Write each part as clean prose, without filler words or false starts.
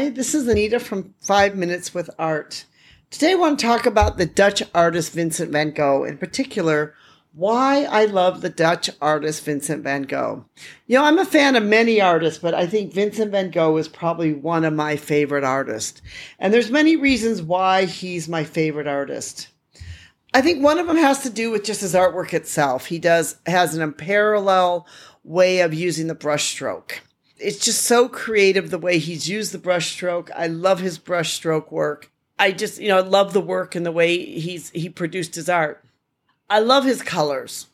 Hi, this is Anita from 5 Minutes with Art. Today I want to talk about the Dutch artist Vincent van Gogh, in particular, why I love the Dutch artist Vincent van Gogh. I'm a fan of many artists, but I think Vincent van Gogh is probably one of my favorite artists. And there's many reasons why he's my favorite artist. I think one of them has to do with just his artwork itself. He has an unparalleled way of using the brushstroke. It's just so creative the way he's used the brushstroke. I love his brushstroke work. I just, love the work and the way he produced his art. I love his colors.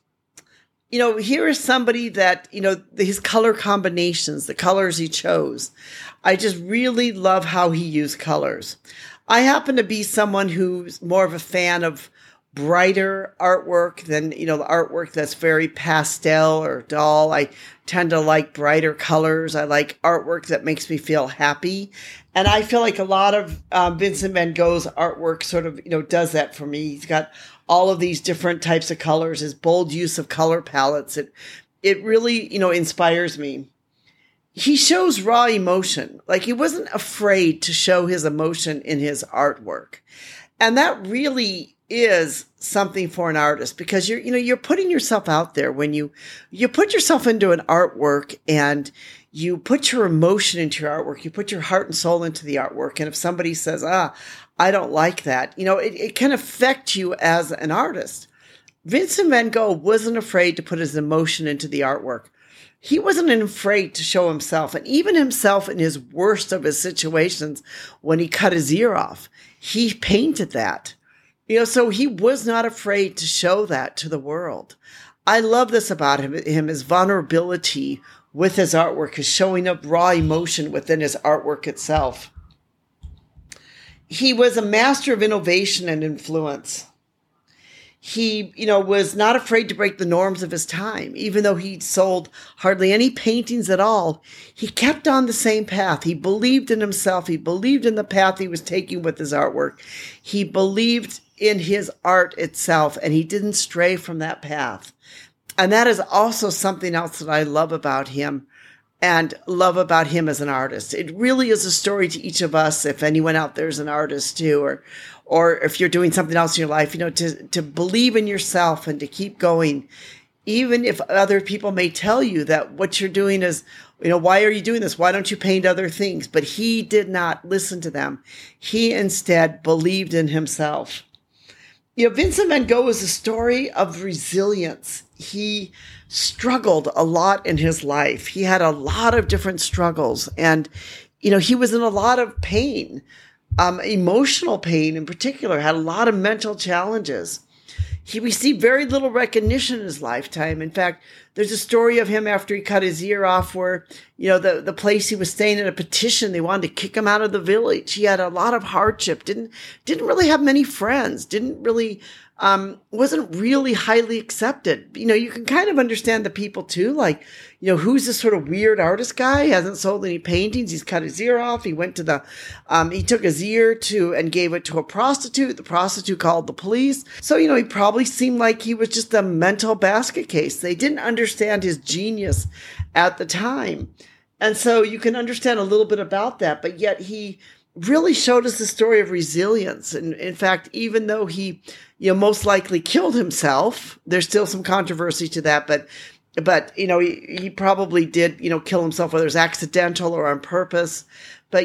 Here is somebody that, his color combinations, the colors he chose. I just really love how he used colors. I happen to be someone who's more of a fan of brighter artwork than, the artwork that's very pastel or dull. I tend to like brighter colors. I like artwork that makes me feel happy. And I feel like a lot of Vincent van Gogh's artwork sort of, does that for me. He's got all of these different types of colors, his bold use of color palettes. It really, inspires me. He shows raw emotion. Like he wasn't afraid to show his emotion in his artwork. And that really is something for an artist, because you're putting yourself out there when you put yourself into an artwork and you put your emotion into your artwork, you put your heart and soul into the artwork. And if somebody says, I don't like that, it can affect you as an artist. Vincent van Gogh wasn't afraid to put his emotion into the artwork. He wasn't afraid to show himself, and even himself in his worst of his situations, when he cut his ear off, he painted that. So he was not afraid to show that to the world. I love this about him, his vulnerability with his artwork, his showing up raw emotion within his artwork itself. He was a master of innovation and influence. He, was not afraid to break the norms of his time. Even though he sold hardly any paintings at all, he kept on the same path. He believed in himself. He believed in the path he was taking with his artwork. He believed in his art itself, and he didn't stray from that path. And that is also something else that I love about him and love about him as an artist. It really is a story to each of us, if anyone out there is an artist too, or if you're doing something else in your life, to believe in yourself and to keep going. Even if other people may tell you that what you're doing is, why are you doing this? Why don't you paint other things? But he did not listen to them. He instead believed in himself. Vincent van Gogh is a story of resilience. He struggled a lot in his life. He had a lot of different struggles, and, he was in a lot of pain, emotional pain in particular, had a lot of mental challenges. He received very little recognition in his lifetime. In fact, there's a story of him after he cut his ear off where, the place he was staying in, a petition, they wanted to kick him out of the village. He had a lot of hardship, didn't really have many friends, wasn't really highly accepted. You can kind of understand the people too, like, who's this sort of weird artist guy? He hasn't sold any paintings. He's cut his ear off. He went to he took his ear and gave it to a prostitute. The prostitute called the police. So, he probably seemed like he was just a mental basket case. They didn't understand his genius at the time. And so you can understand a little bit about that, but yet he really showed us the story of resilience. And in fact, even though he, most likely killed himself, there's still some controversy to that, but he probably did, kill himself, whether it's accidental or on purpose. But,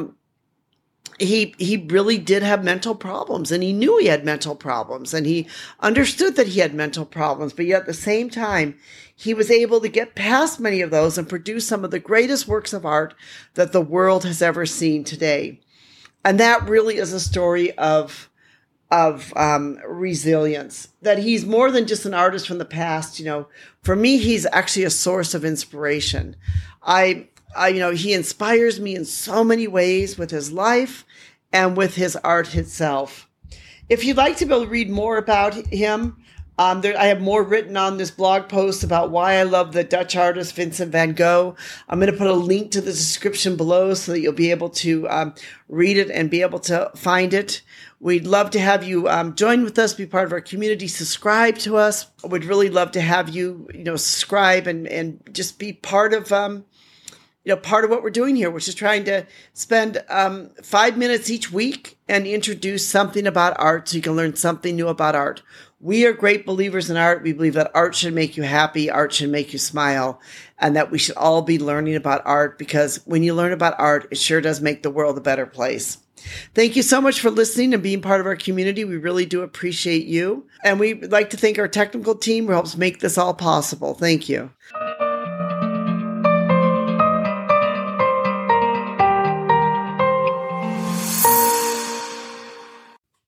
he really did have mental problems, and he knew he had mental problems, and he understood that he had mental problems. But yet at the same time, he was able to get past many of those and produce some of the greatest works of art that the world has ever seen today. And that really is a story of resilience, that he's more than just an artist from the past. For me, he's actually a source of inspiration. He inspires me in so many ways with his life and with his art itself. If you'd like to be able to read more about him, I have more written on this blog post about why I love the Dutch artist Vincent van Gogh. I'm going to put a link to the description below so that you'll be able to read it and be able to find it. We'd love to have you join with us, be part of our community, subscribe to us. We'd really love to have you, subscribe and just be part of part of what we're doing here, which is trying to spend 5 minutes each week and introduce something about art so you can learn something new about art. We are great believers in art. We believe that art should make you happy, art should make you smile, and that we should all be learning about art, because when you learn about art, it sure does make the world a better place. Thank you so much for listening and being part of our community. We really do appreciate you. And we'd like to thank our technical team who helps make this all possible. Thank you.